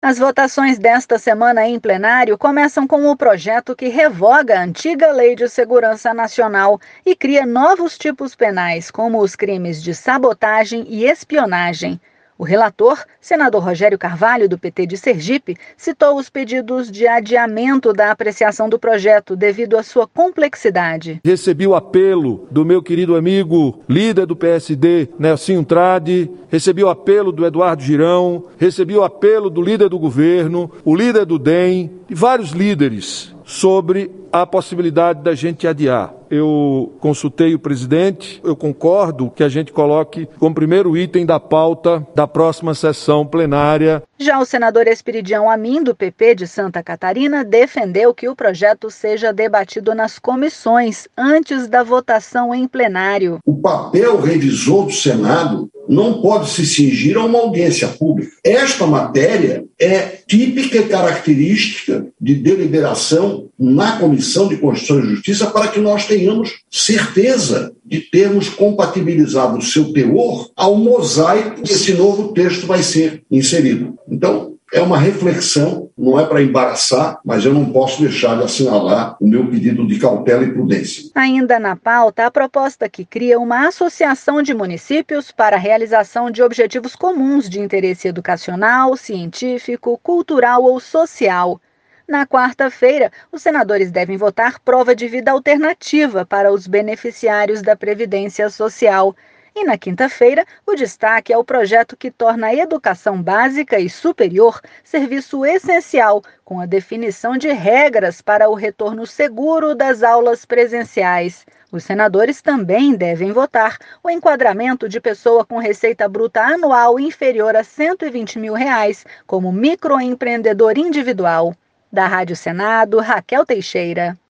As votações desta semana em plenário começam com o projeto que revoga a antiga Lei de Segurança Nacional e cria novos tipos penais, como os crimes de sabotagem e espionagem. O relator, senador Rogério Carvalho, do PT de Sergipe, citou os pedidos de adiamento da apreciação do projeto devido à sua complexidade. Recebi o apelo do meu querido amigo, líder do PSD, Nelsinho Trade, recebi o apelo do Eduardo Girão, recebi o apelo do líder do governo, o líder do DEM e vários líderes sobre a possibilidade da gente adiar. Eu consultei o presidente, eu concordo que a gente coloque como primeiro item da pauta da próxima sessão plenária. Já o senador Esperidião Amin, do PP de Santa Catarina, defendeu que o projeto seja debatido nas comissões antes da votação em plenário. O papel revisor do Senado não pode se cingir a uma audiência pública. Esta matéria é típica e característica de deliberação na Comissão de Constituição e Justiça para que nós tenhamos certeza de termos compatibilizado o seu teor ao mosaico que esse novo texto vai ser inserido. Então, é uma reflexão, não é para embaraçar, mas eu não posso deixar de assinalar o meu pedido de cautela e prudência. Ainda na pauta, a proposta que cria uma associação de municípios para a realização de objetivos comuns de interesse educacional, científico, cultural ou social. Na quarta-feira, os senadores devem votar prova de vida alternativa para os beneficiários da Previdência Social. E na quinta-feira, o destaque é o projeto que torna a educação básica e superior serviço essencial, com a definição de regras para o retorno seguro das aulas presenciais. Os senadores também devem votar o enquadramento de pessoa com receita bruta anual inferior a R$ 120 mil como microempreendedor individual. Da Rádio Senado, Raquel Teixeira.